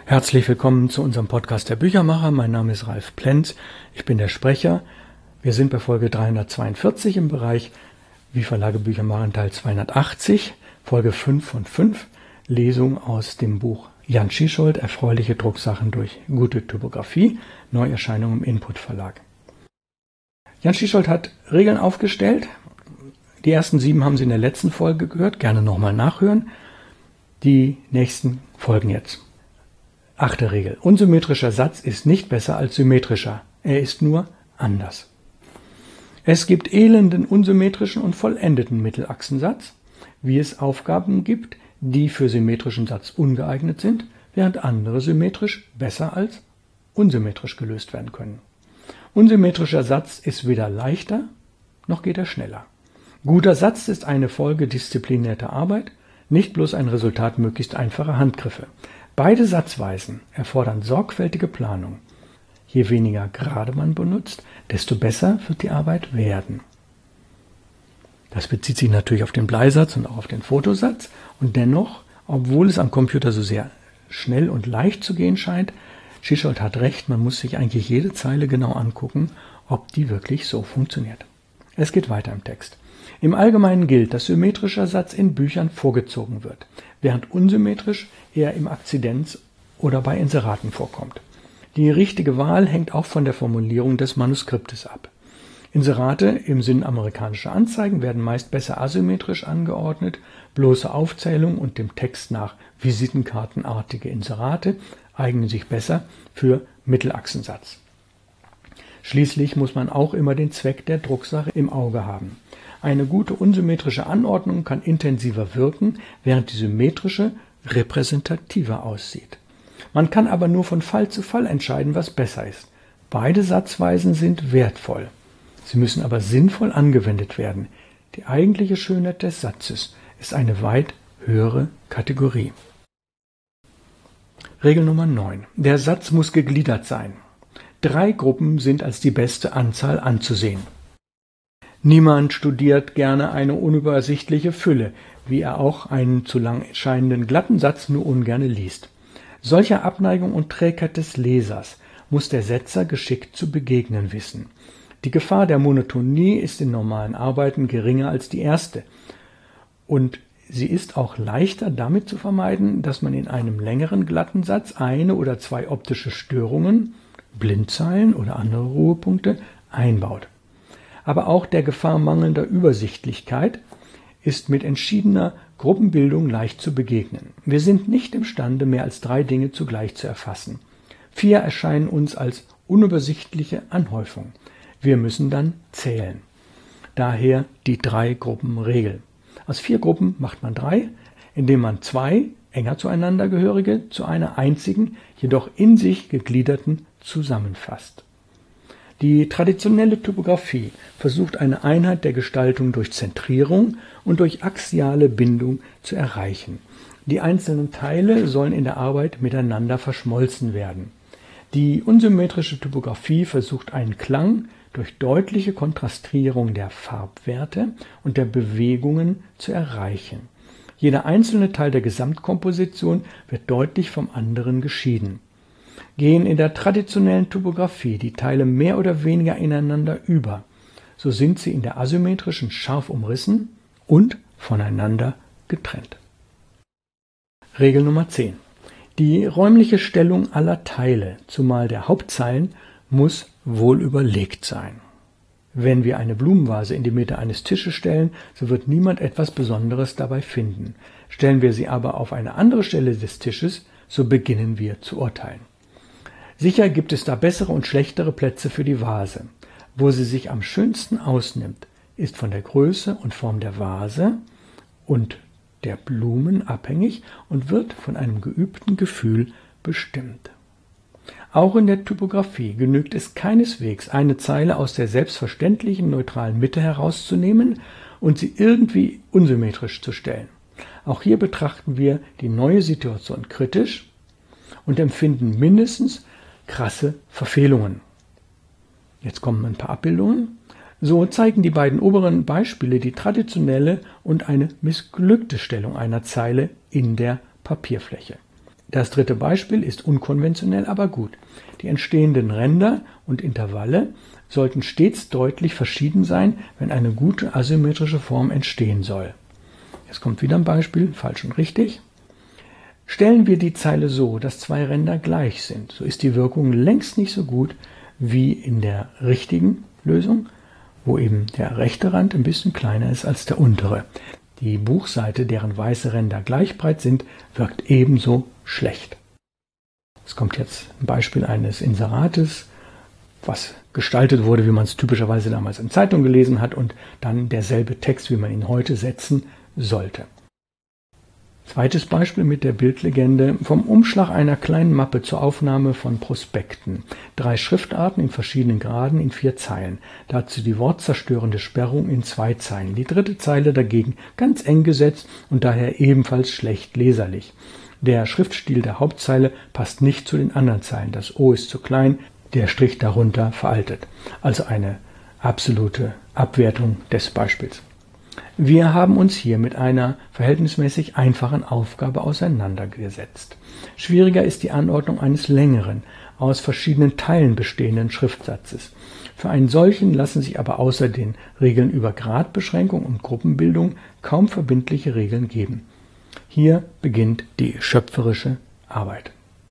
Herzlich willkommen zu unserem Podcast der Büchermacher. Mein Name ist Ralf Plenz. Ich bin der Sprecher. Wir sind bei Folge 342 im Bereich Wie Verlage Bücher machen, Teil 280, Folge 5 von 5, Lesung aus dem Buch Jan Schieschold, Erfreuliche Drucksachen durch gute Typografie, Neuerscheinung im Input Verlag. Jan Schieschold hat Regeln aufgestellt. Die ersten 7 haben Sie in der letzten Folge gehört. Gerne nochmal nachhören. Die nächsten folgen jetzt. 8. Regel. Unsymmetrischer Satz ist nicht besser als symmetrischer. Er ist nur anders. Es gibt elenden, unsymmetrischen und vollendeten Mittelachsensatz, wie es Aufgaben gibt, die für symmetrischen Satz ungeeignet sind, während andere symmetrisch besser als unsymmetrisch gelöst werden können. Unsymmetrischer Satz ist weder leichter, noch geht er schneller. Guter Satz ist eine Folge disziplinierter Arbeit, nicht bloß ein Resultat möglichst einfacher Handgriffe. Beide Satzweisen erfordern sorgfältige Planung. Je weniger Gerade man benutzt, desto besser wird die Arbeit werden. Das bezieht sich natürlich auf den Bleisatz und auch auf den Fotosatz. Und dennoch, obwohl es am Computer so sehr schnell und leicht zu gehen scheint, Schieschold hat recht, man muss sich eigentlich jede Zeile genau angucken, ob die wirklich so funktioniert. Es geht weiter im Text. Im Allgemeinen gilt, dass symmetrischer Satz in Büchern vorgezogen wird, während unsymmetrisch eher im Akzidenz oder bei Inseraten vorkommt. Die richtige Wahl hängt auch von der Formulierung des Manuskriptes ab. Inserate im Sinn amerikanischer Anzeigen werden meist besser asymmetrisch angeordnet, bloße Aufzählung und dem Text nach visitenkartenartige Inserate eignen sich besser für Mittelachsensatz. Schließlich muss man auch immer den Zweck der Drucksache im Auge haben. Eine gute unsymmetrische Anordnung kann intensiver wirken, während die symmetrische repräsentativer aussieht. Man kann aber nur von Fall zu Fall entscheiden, was besser ist. Beide Satzweisen sind wertvoll. Sie müssen aber sinnvoll angewendet werden. Die eigentliche Schönheit des Satzes ist eine weit höhere Kategorie. Regel Nummer 9. Der Satz muss gegliedert sein. 3 Gruppen sind als die beste Anzahl anzusehen. Niemand studiert gerne eine unübersichtliche Fülle, wie er auch einen zu lang erscheinenden glatten Satz nur ungerne liest. Solcher Abneigung und Trägheit des Lesers muss der Setzer geschickt zu begegnen wissen. Die Gefahr der Monotonie ist in normalen Arbeiten geringer als die erste. Und sie ist auch leichter damit zu vermeiden, dass man in einem längeren glatten Satz 1 oder 2 optische Störungen, Blindzeilen oder andere Ruhepunkte einbaut. Aber auch der Gefahr mangelnder Übersichtlichkeit ist mit entschiedener Gruppenbildung leicht zu begegnen. Wir sind nicht imstande, mehr als 3 Dinge zugleich zu erfassen. 4 erscheinen uns als unübersichtliche Anhäufung. Wir müssen dann zählen. Daher die 3-Gruppen-Regel. Aus 4 Gruppen macht man 3, indem man 2 enger zueinander gehörige zu einer einzigen, jedoch in sich gegliederten zusammenfasst. Die traditionelle Typografie versucht eine Einheit der Gestaltung durch Zentrierung und durch axiale Bindung zu erreichen. Die einzelnen Teile sollen in der Arbeit miteinander verschmolzen werden. Die unsymmetrische Typografie versucht einen Klang durch deutliche Kontrastierung der Farbwerte und der Bewegungen zu erreichen. Jeder einzelne Teil der Gesamtkomposition wird deutlich vom anderen geschieden. Gehen in der traditionellen Typografie die Teile mehr oder weniger ineinander über, so sind sie in der asymmetrischen scharf umrissen und voneinander getrennt. Regel Nummer 10. Die räumliche Stellung aller Teile, zumal der Hauptzeilen, muss wohl überlegt sein. Wenn wir eine Blumenvase in die Mitte eines Tisches stellen, so wird niemand etwas Besonderes dabei finden. Stellen wir sie aber auf eine andere Stelle des Tisches, so beginnen wir zu urteilen. Sicher gibt es da bessere und schlechtere Plätze für die Vase. Wo sie sich am schönsten ausnimmt, ist von der Größe und Form der Vase und der Blumen abhängig und wird von einem geübten Gefühl bestimmt. Auch in der Typografie genügt es keineswegs, eine Zeile aus der selbstverständlichen neutralen Mitte herauszunehmen und sie irgendwie unsymmetrisch zu stellen. Auch hier betrachten wir die neue Situation kritisch und empfinden mindestens krasse Verfehlungen. Jetzt kommen ein paar Abbildungen. So zeigen die beiden oberen Beispiele die traditionelle und eine missglückte Stellung einer Zeile in der Papierfläche. Das dritte Beispiel ist unkonventionell, aber gut. Die entstehenden Ränder und Intervalle sollten stets deutlich verschieden sein, wenn eine gute asymmetrische Form entstehen soll. Jetzt kommt wieder ein Beispiel, falsch und richtig. Stellen wir die Zeile so, dass zwei Ränder gleich sind, so ist die Wirkung längst nicht so gut wie in der richtigen Lösung, wo eben der rechte Rand ein bisschen kleiner ist als der untere. Die Buchseite, deren weiße Ränder gleich breit sind, wirkt ebenso schlecht. Es kommt jetzt ein Beispiel eines Inserates, was gestaltet wurde, wie man es typischerweise damals in Zeitungen gelesen hat und dann derselbe Text, wie man ihn heute setzen sollte. Zweites Beispiel mit der Bildlegende vom Umschlag einer kleinen Mappe zur Aufnahme von Prospekten. 3 Schriftarten in verschiedenen Graden in 4 Zeilen. Dazu die wortzerstörende Sperrung in 2 Zeilen. Die dritte Zeile dagegen ganz eng gesetzt und daher ebenfalls schlecht leserlich. Der Schriftstil der Hauptzeile passt nicht zu den anderen Zeilen. Das O ist zu klein, der Strich darunter veraltet. Also eine absolute Abwertung des Beispiels. Wir haben uns hier mit einer verhältnismäßig einfachen Aufgabe auseinandergesetzt. Schwieriger ist die Anordnung eines längeren, aus verschiedenen Teilen bestehenden Schriftsatzes. Für einen solchen lassen sich aber außer den Regeln über Gradbeschränkung und Gruppenbildung kaum verbindliche Regeln geben. Hier beginnt die schöpferische Arbeit.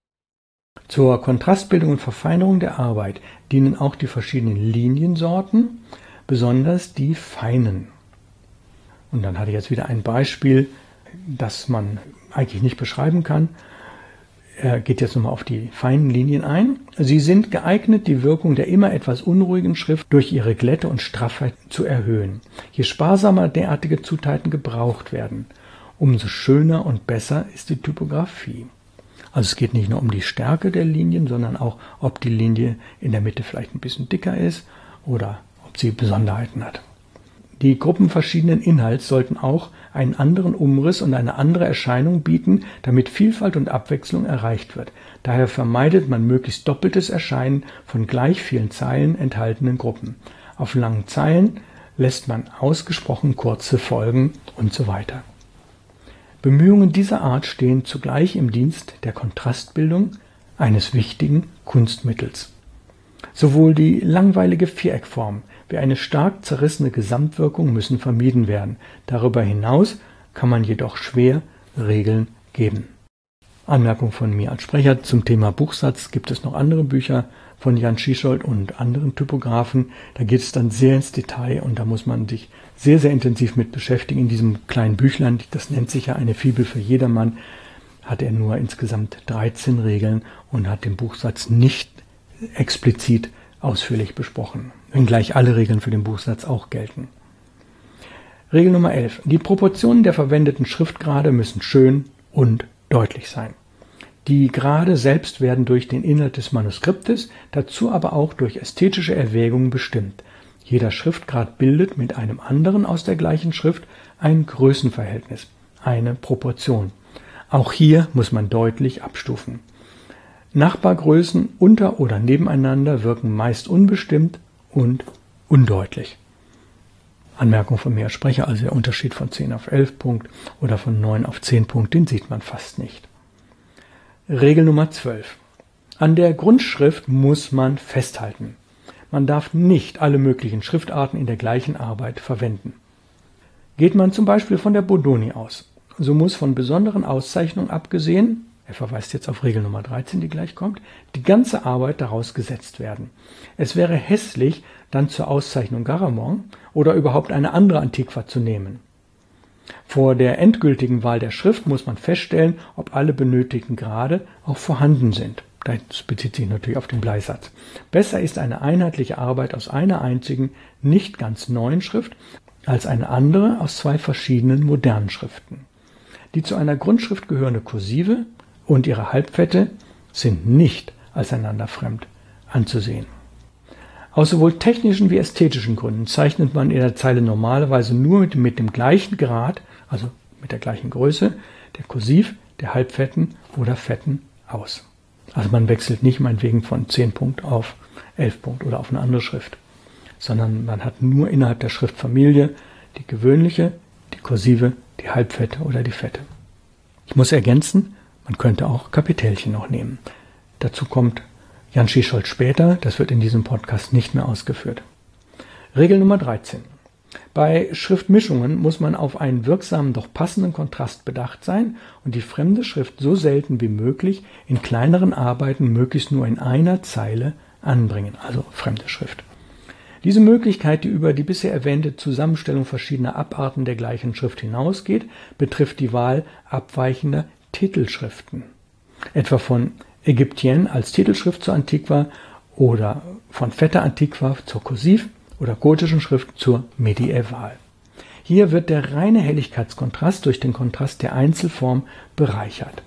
Zur Kontrastbildung und Verfeinerung der Arbeit dienen auch die verschiedenen Liniensorten, besonders die feinen. Und dann hatte ich jetzt wieder ein Beispiel, das man eigentlich nicht beschreiben kann. Er geht jetzt nochmal auf die feinen Linien ein. Sie sind geeignet, die Wirkung der immer etwas unruhigen Schrift durch ihre Glätte und Straffheit zu erhöhen. Je sparsamer derartige Zutaten gebraucht werden, umso schöner und besser ist die Typografie. Also es geht nicht nur um die Stärke der Linien, sondern auch, ob die Linie in der Mitte vielleicht ein bisschen dicker ist oder ob sie Besonderheiten hat. Die Gruppen verschiedenen Inhalts sollten auch einen anderen Umriss und eine andere Erscheinung bieten, damit Vielfalt und Abwechslung erreicht wird. Daher vermeidet man möglichst doppeltes Erscheinen von gleich vielen Zeilen enthaltenen Gruppen. Auf langen Zeilen lässt man ausgesprochen kurze Folgen und so weiter. Bemühungen dieser Art stehen zugleich im Dienst der Kontrastbildung eines wichtigen Kunstmittels. Sowohl die langweilige Viereckform wie eine stark zerrissene Gesamtwirkung müssen vermieden werden. Darüber hinaus kann man jedoch schwer Regeln geben. Anmerkung von mir als Sprecher zum Thema Buchsatz: gibt es noch andere Bücher von Jan Schießhold und anderen Typografen. Da geht es dann sehr ins Detail und da muss man sich sehr, sehr intensiv mit beschäftigen. In diesem kleinen Büchlein, das nennt sich ja eine Fibel für jedermann, hat er nur insgesamt 13 Regeln und hat den Buchsatz nicht explizit ausführlich besprochen, wenngleich alle Regeln für den Buchsatz auch gelten. Regel Nummer 11. Die Proportionen der verwendeten Schriftgrade müssen schön und deutlich sein. Die Grade selbst werden durch den Inhalt des Manuskriptes, dazu aber auch durch ästhetische Erwägungen bestimmt. Jeder Schriftgrad bildet mit einem anderen aus der gleichen Schrift ein Größenverhältnis, eine Proportion. Auch hier muss man deutlich abstufen. Nachbargrößen unter oder nebeneinander wirken meist unbestimmt und undeutlich. Anmerkung von mir als Sprecher, also der Unterschied von 10 auf 11 Punkt oder von 9 auf 10 Punkt, den sieht man fast nicht. Regel Nummer 12. An der Grundschrift muss man festhalten. Man darf nicht alle möglichen Schriftarten in der gleichen Arbeit verwenden. Geht man zum Beispiel von der Bodoni aus, so muss von besonderen Auszeichnungen abgesehen, er verweist jetzt auf Regel Nummer 13, die gleich kommt, die ganze Arbeit daraus gesetzt werden. Es wäre hässlich, dann zur Auszeichnung Garamond oder überhaupt eine andere Antiqua zu nehmen. Vor der endgültigen Wahl der Schrift muss man feststellen, ob alle benötigten Grade auch vorhanden sind. Das bezieht sich natürlich auf den Bleisatz. Besser ist eine einheitliche Arbeit aus einer einzigen, nicht ganz neuen Schrift, als eine andere aus 2 verschiedenen modernen Schriften. Die zu einer Grundschrift gehörende Kursive und ihre Halbfette sind nicht als einander fremd anzusehen. Aus sowohl technischen wie ästhetischen Gründen zeichnet man in der Zeile normalerweise nur mit dem gleichen Grad, also mit der gleichen Größe, der Kursiv, der Halbfetten oder Fetten aus. Also man wechselt nicht meinetwegen von 10 Punkt auf 11 Punkt oder auf eine andere Schrift, sondern man hat nur innerhalb der Schriftfamilie die gewöhnliche, die Kursive, die Halbfette oder die Fette. Ich muss ergänzen, Man könnte auch Kapitelchen noch nehmen. Dazu kommt Jan Schießholz später, das wird in diesem Podcast nicht mehr ausgeführt. Regel Nummer 13. Bei Schriftmischungen muss man auf einen wirksamen, doch passenden Kontrast bedacht sein und die fremde Schrift so selten wie möglich in kleineren Arbeiten möglichst nur in einer Zeile anbringen, also fremde Schrift. Diese Möglichkeit, die über die bisher erwähnte Zusammenstellung verschiedener Abarten der gleichen Schrift hinausgeht, betrifft die Wahl abweichender Titelschriften, etwa von Ägyptienne als Titelschrift zur Antiqua oder von Feta Antiqua zur Kursiv oder gotischen Schrift zur Medieval. Hier wird der reine Helligkeitskontrast durch den Kontrast der Einzelform bereichert.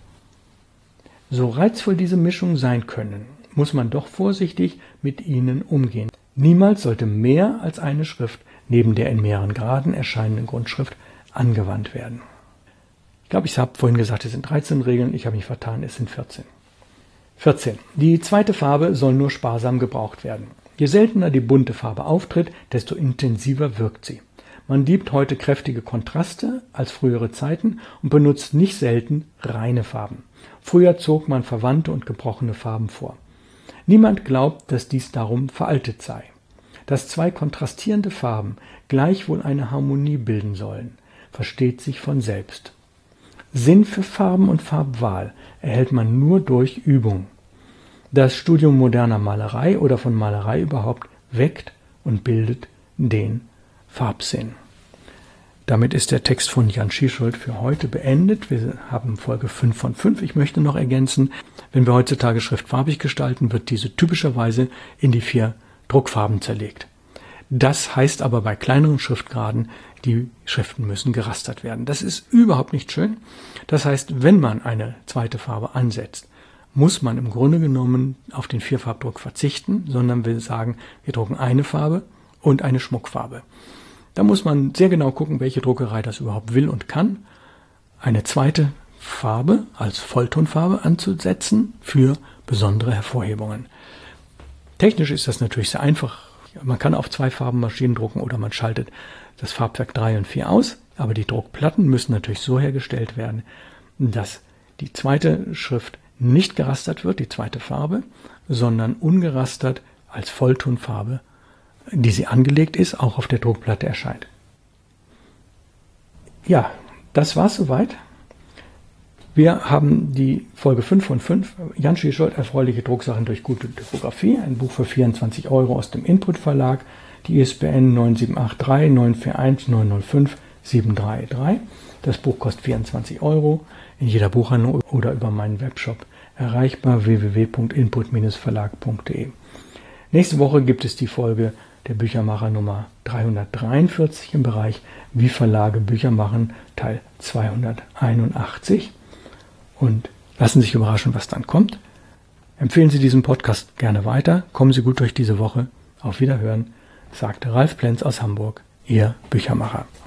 So reizvoll diese Mischungen sein können, muss man doch vorsichtig mit ihnen umgehen. Niemals sollte mehr als eine Schrift neben der in mehreren Graden erscheinenden Grundschrift angewandt werden. Ich glaube, ich habe vorhin gesagt, es sind 13 Regeln, ich habe mich vertan, es sind 14. 14. Die zweite Farbe soll nur sparsam gebraucht werden. Je seltener die bunte Farbe auftritt, desto intensiver wirkt sie. Man liebt heute kräftige Kontraste als frühere Zeiten und benutzt nicht selten reine Farben. Früher zog man verwandte und gebrochene Farben vor. Niemand glaubt, dass dies darum veraltet sei. Dass zwei kontrastierende Farben gleichwohl eine Harmonie bilden sollen, versteht sich von selbst. Sinn für Farben und Farbwahl erhält man nur durch Übung. Das Studium moderner Malerei oder von Malerei überhaupt weckt und bildet den Farbsinn. Damit ist der Text von Jan Schießholz für heute beendet. Wir haben Folge 5 von 5. Ich möchte noch ergänzen, wenn wir heutzutage Schrift farbig gestalten, wird diese typischerweise in die 4 Druckfarben zerlegt. Das heißt aber bei kleineren Schriftgraden, die Schriften müssen gerastert werden. Das ist überhaupt nicht schön. Das heißt, wenn man eine zweite Farbe ansetzt, muss man im Grunde genommen auf den 4-Farbdruck verzichten, sondern will sagen, wir drucken eine Farbe und eine Schmuckfarbe. Da muss man sehr genau gucken, welche Druckerei das überhaupt will und kann, eine zweite Farbe als Volltonfarbe anzusetzen für besondere Hervorhebungen. Technisch ist das natürlich sehr einfach. Man kann auf 2 Farbenmaschinen drucken oder man schaltet das Farbwerk 3 und 4 aus, aber die Druckplatten müssen natürlich so hergestellt werden, dass die zweite Schrift nicht gerastert wird, die zweite Farbe, sondern ungerastert als Volltonfarbe, die sie angelegt ist, auch auf der Druckplatte erscheint. Ja, das war's soweit. Wir haben die Folge 5 von 5, Jan Schießholz, erfreuliche Drucksachen durch gute Typografie, ein Buch für 24 € aus dem Input Verlag, die ISBN 9783 941 905 733. Das Buch kostet 24 € in jeder Buchhandlung oder über meinen Webshop erreichbar www.input-verlag.de. Nächste Woche gibt es die Folge der Büchermacher Nummer 343 im Bereich Wie Verlage Bücher machen, Teil 281. Und lassen Sie sich überraschen, was dann kommt. Empfehlen Sie diesen Podcast gerne weiter. Kommen Sie gut durch diese Woche. Auf Wiederhören, sagte Ralf Plenz aus Hamburg, Ihr Büchermacher.